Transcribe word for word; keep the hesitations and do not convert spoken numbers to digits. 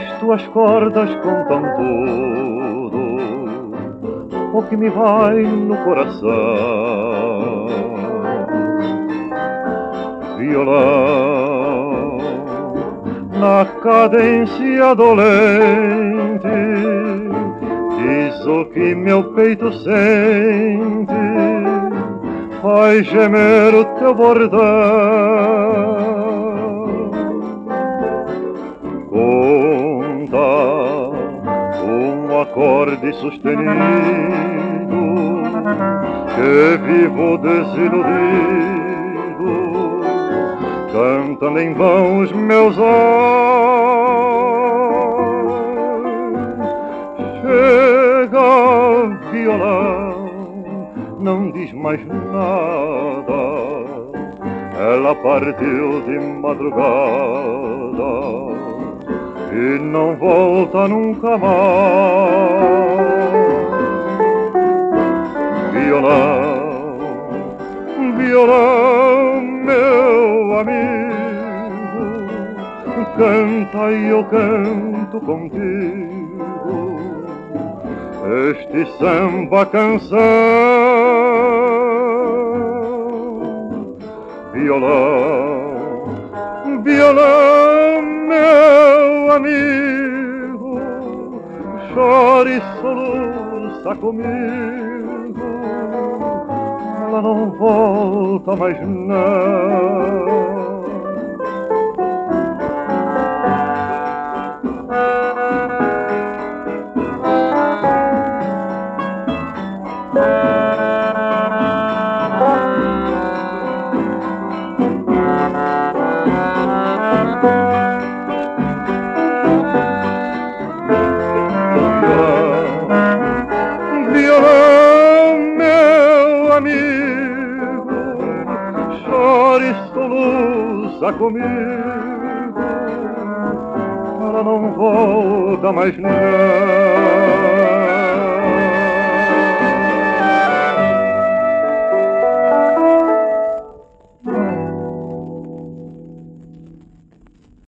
tuas cordas contam tudo o que me vai no coração. Violão, na cadência dolente, diz o que meu peito sente, faz gemer o teu bordão. Conta um acorde sustenido que vivo desiludido, cantando em vão os meus ai. Chega, violão, não diz mais nada, ela partiu de madrugada e não volta nunca mais. Violão, violão, meu amigo, canta e eu canto contigo este samba canção. Violão, violão, meu amigo, chora e soluça comigo, ela não volta mais não. Violão, meu amigo, chora e soluça comigo, ela não volta mais não.